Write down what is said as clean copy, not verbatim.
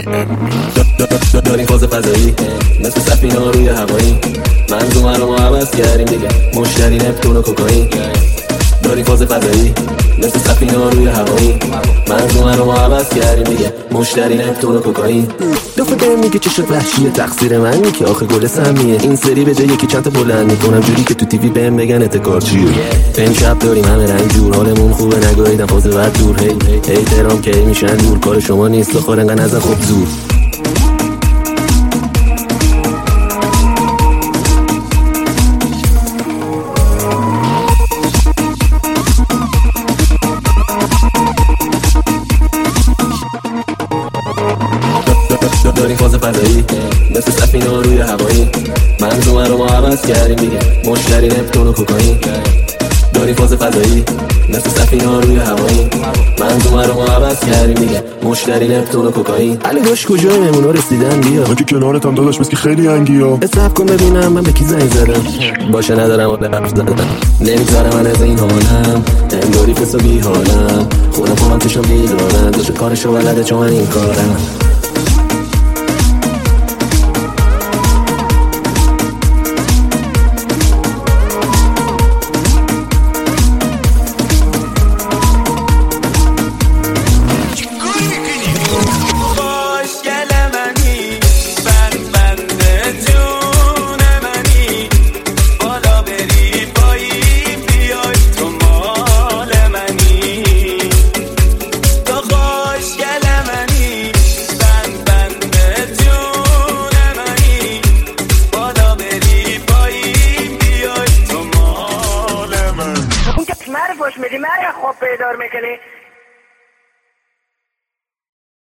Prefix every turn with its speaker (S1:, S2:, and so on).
S1: داریم فاز فضایی مثل سفینه روی هوایی، منظومه رو ما عوض کردیم دیگه، مشتری نپتون و کوکائین. داریم فاز فضایی مثل سفینه روی هوایی، منظومه رو ما عوض کردیم دیگه، مشتری نپتون و کوکائین. دفعه بهم میگه چه شد وحشیه، تقصیر من نیه که آخه گل سمیه. این سری به جای یکی چند تا بلند میکنم جوری که تو تیوی بهم بگن اتکار چیه. امشب داریم همه رنگ جور، حالمون خوبه نگاهیدم فاز بعد دور. هی ترام که میشن دور، کار شما نیست بخور انقدر نزن خوب زور. داریم فاز فضایی مثل سفینه روی هوایی، منظومه رو ما عوض کردیم دیگه، مشتری نپتون و کوکائین. داریم فاز فضایی مثل سفینه روی هوایی، منظومه رو ما عوض کردیم دیگه، مشتری نپتون و کوکائین. علی داش کجای مهمونا رسیدن بیا،
S2: من که کنارتم داداش مثل که خیلی انگیا.
S1: حساب کن ببینم من به کی زنگ زدم، باشه ندارم و نفس زدم، نمیذارم من از این حالم، انگاری فس و بی حالم، خودم خودم چشم بیدارم، داشت کارشو بلده چون من این کارم.
S3: معرفش میدی من خواب بیدار میکنی